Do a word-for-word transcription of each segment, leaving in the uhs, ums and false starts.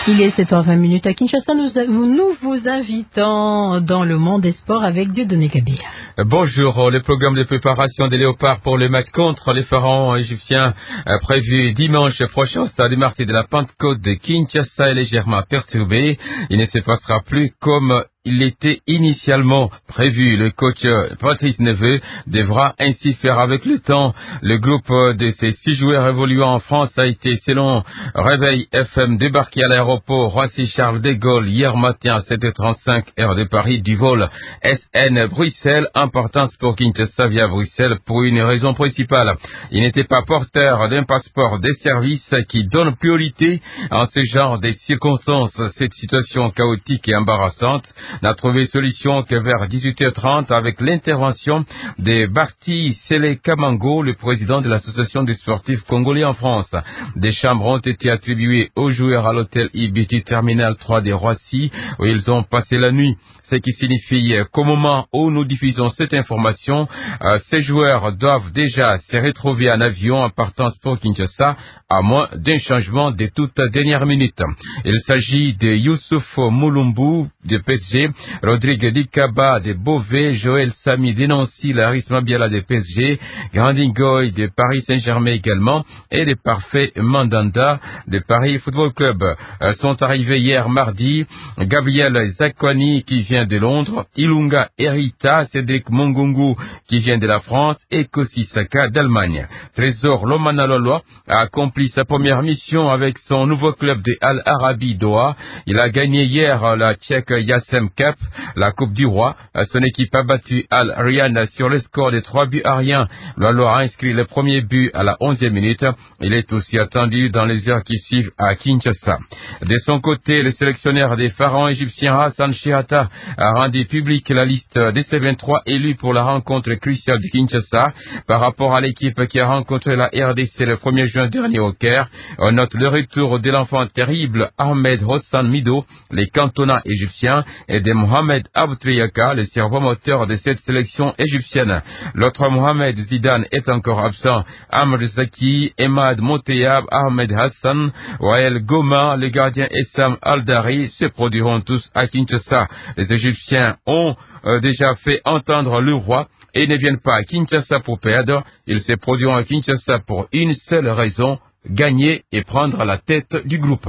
Il est sept heures vingt minutes à Kinshasa. Nous, nous vous invitons dans le monde des sports avec Dieudonné Kabila. Bonjour. Le programme de préparation des Léopards pour le match contre les pharaons égyptiens prévu dimanche prochain au stade Martyrs de la Pentecôte de Kinshasa est légèrement perturbé. Il ne se passera plus comme il était initialement prévu. Le coach Patrice Neveu devra ainsi faire avec le temps. Le groupe de ces six joueurs évoluant en France a été, selon Réveil F M, débarqué à l'aéroport Roissy-Charles de Gaulle hier matin à sept heures trente-cinq heure de Paris du vol S N Bruxelles. Importance pour Kinshasa via Bruxelles pour une raison principale. Il n'était pas porteur d'un passeport de service qui donne priorité en ce genre de circonstances. Cette situation chaotique et embarrassante n'a trouvé solution que vers dix-huit heures trente avec l'intervention de Barti Sele Kamango, le président de l'association des sportifs congolais en France. Des chambres ont été attribuées aux joueurs à l'hôtel Ibis Terminal trois de Roissy où ils ont passé la nuit. Ce qui signifie qu'au moment où nous diffusons cette information, euh, ces joueurs doivent déjà se retrouver en avion en partance pour Kinshasa, à moins d'un changement de toute dernière minute. Il s'agit de Youssouf Moulumbu de P S G, Rodrigue Dikaba de Beauvais, Joël Sami de Nancy, Laris Mabiala de P S G, Grandingoy de Paris Saint-Germain également, et de Parfait Mandanda de Paris Football Club. Euh, sont arrivés hier mardi Gabriel Zakwani qui vient de Londres, Ilunga Erita, Cédric Mongongu qui vient de la France et Kossi Saka d'Allemagne. Trésor Lomanalolo a accompli sa première mission avec son nouveau club de Al Arabi Doha. Il a gagné hier la Tchèque Yassem Cup, la Coupe du Roi. Son équipe a battu Al Riyad sur le score de trois buts à rien. Lalo a inscrit le premier but à la onzième minute. Il est aussi attendu dans les heures qui suivent à Kinshasa. De son côté, le sélectionneur des pharaons égyptiens Hassan Shihata a rendu public la liste des C vingt-trois élus pour la rencontre cruciale de Kinshasa par rapport à l'équipe qui a rencontré la R D C le premier juin dernier au Caire. On note le retour de l'enfant terrible Ahmed Hossan Mido, les cantonnats égyptiens, et de Mohamed Abtriaka, le cerveau moteur de cette sélection égyptienne. L'autre Mohamed Zidane est encore absent. Amr Zaki, Emad Moteyab, Ahmed Hassan, Wael Goma, le gardien Essam Aldari se produiront tous à Kinshasa. Les Égyptiens ont euh, déjà fait entendre le roi et ne viennent pas à Kinshasa pour perdre. Ils se produiront à Kinshasa pour une seule raison, gagner et prendre la tête du groupe.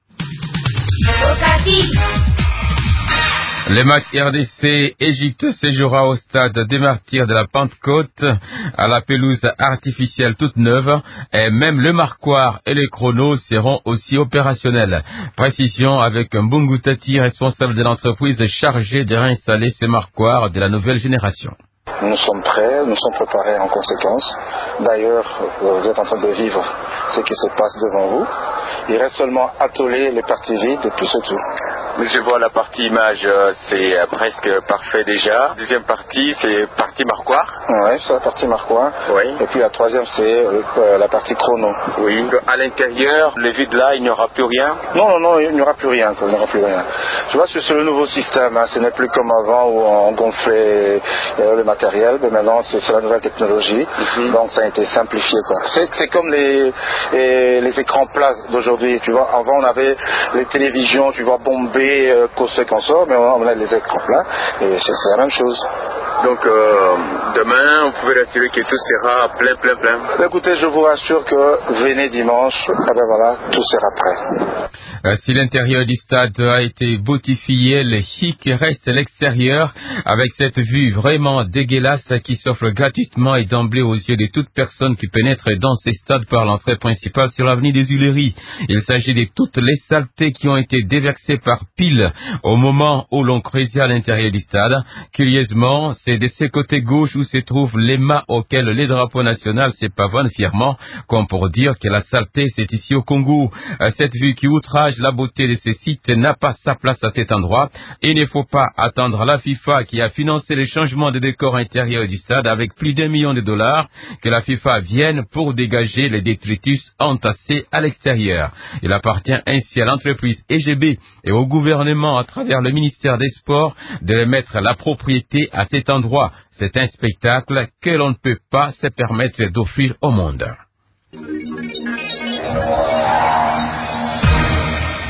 Le match R D C-Égypte se jouera au stade des Martyrs de la Pentecôte, à la pelouse artificielle toute neuve, et même le marquoir et les chronos seront aussi opérationnels. Précision avec Mbungu Tati, responsable de l'entreprise chargée de réinstaller ce marquoir de la nouvelle génération. Nous sommes prêts, nous sommes préparés en conséquence. D'ailleurs, vous êtes en train de vivre ce qui se passe devant vous. Il reste seulement atteler les parties vides et puis c'est tout. Je vois la partie image, c'est presque parfait déjà. Deuxième partie, c'est partie marquoir. Oui, c'est la partie marquoir. Oui. Et puis la troisième, c'est euh, la partie chrono. Oui. À l'intérieur, le vide là, il n'y aura plus rien. Non, non, non, il n'y aura plus rien. Il n'y aura plus rien. Tu vois, c'est le nouveau système. Hein, ce n'est plus comme avant où on gonflait euh, le matériel, mais maintenant c'est la nouvelle technologie. Mm-hmm. Donc ça a été simplifié, quoi. C'est, c'est comme les, les, les écrans plats d'aujourd'hui. Tu vois, avant on avait les télévisions, tu vois, bombées. Euh, ce qu'on sort, mais on a les écrans plats et c'est, c'est la même chose. Donc euh, demain, vous pouvez rassurer que tout sera plein, plein, plein. Écoutez, je vous rassure que venez dimanche, eh ben voilà, tout sera prêt. Euh, si l'intérieur du stade a été beautifié, le chic reste à l'extérieur avec cette vue vraiment dégueulasse qui s'offre gratuitement et d'emblée aux yeux de toute personne qui pénètre dans ces stades par l'entrée principale sur l'avenue des Huileries. Il s'agit de toutes les saletés qui ont été déversées par pile au moment où l'on creusait à l'intérieur du stade. Curieusement, c'est de ce côté gauche où se trouvent les mâts auxquels les drapeaux nationaux se pavonnent fièrement, comme pour dire que la saleté c'est ici au Congo. Cette vue qui outrage la beauté de ce site n'a pas sa place à cet endroit. Il ne faut pas attendre la FIFA qui a financé le changement de décor intérieur du stade avec plus d'un million de dollars que la FIFA vienne pour dégager les détritus entassés à l'extérieur. Il appartient ainsi à l'entreprise E G B et au gouvernement à travers le ministère des Sports de mettre la propriété à cet endroit. C'est un spectacle que l'on ne peut pas se permettre d'offrir au monde.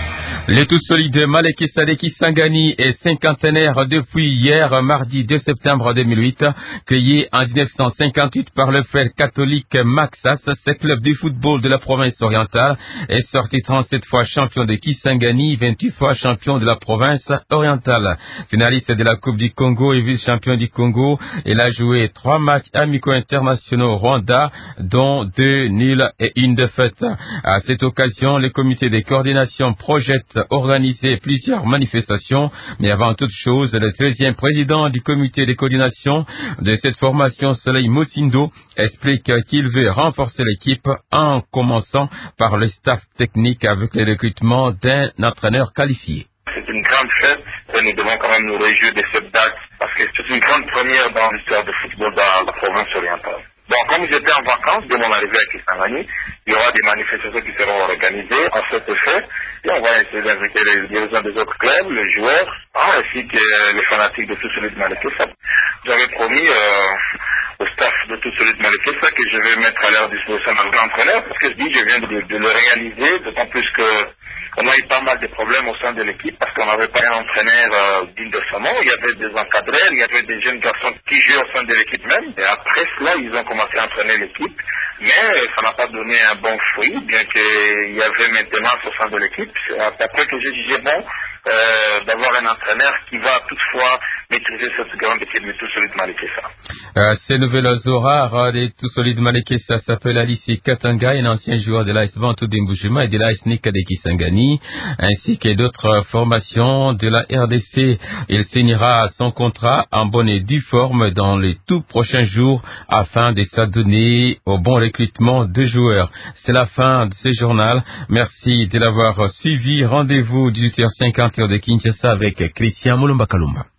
Les tout solides Maleki Sadeki Sangani est cinquantenaire depuis hier, mardi deux septembre deux mille huit, créé en mille neuf cent cinquante-huit par le frère catholique Maxas. Ce club du football de la province orientale est sorti trente-sept fois champion de Kisangani, vingt-huit fois champion de la province orientale. Finaliste de la Coupe du Congo et vice-champion du Congo, il a joué trois matchs amicaux internationaux au Rwanda, dont deux nuls et une défaite. À cette occasion, le comité de coordination projette organiser plusieurs manifestations, mais avant toute chose, le treizième président du comité de coordination de cette formation, Soleil Mosindo, explique qu'il veut renforcer l'équipe en commençant par le staff technique avec le recrutement d'un entraîneur qualifié. C'est une grande fête et nous devons quand même nous réjouir de cette date parce que c'est une grande première dans l'histoire du football dans la province orientale. Bon, comme j'étais en vacances de mon arrivée à Kisangani, il y aura des manifestations qui seront organisées en cet effet et on va essayer d'inviter les dirigeants des autres clubs, les joueurs, hein, ainsi que les fanatiques de tout celui de Malekissa. J'avais promis euh, au staff de tout celui de Malekissa que je vais mettre à leur disposition un entraîneur parce que je dis je viens de, de le réaliser, d'autant plus que on a eu pas mal de problèmes au sein de l'équipe parce qu'on n'avait pas un entraîneur euh, digne de son nom. Il y avait des encadrés, il y avait des jeunes garçons qui jouaient au sein de l'équipe même. Et après cela, ils ont commencé à entraîner l'équipe. Mais ça n'a pas donné un bon fruit, bien qu'il y avait maintenance au sein de l'équipe. C'est après que j'ai jugé bon euh, d'avoir un entraîneur qui va toutefois maîtriser cette grande équipe de tout solide Malekissa. Euh, ces nouvelles horaires de tout solide Malekissa s'appelle Alice Katanga, un ancien joueur de l'A S Bantou d'Imbushima et de l'A S Nika de Kisangani, ainsi que d'autres formations de la R D C. Il signera son contrat en bonne et due forme dans les tout prochains jours afin de s'adonner au bon recrutement de joueurs. C'est la fin de ce journal. Merci de l'avoir suivi. Rendez-vous dix-huit heures cinquante heure de Kinshasa avec Christian Mulumba Kalumba.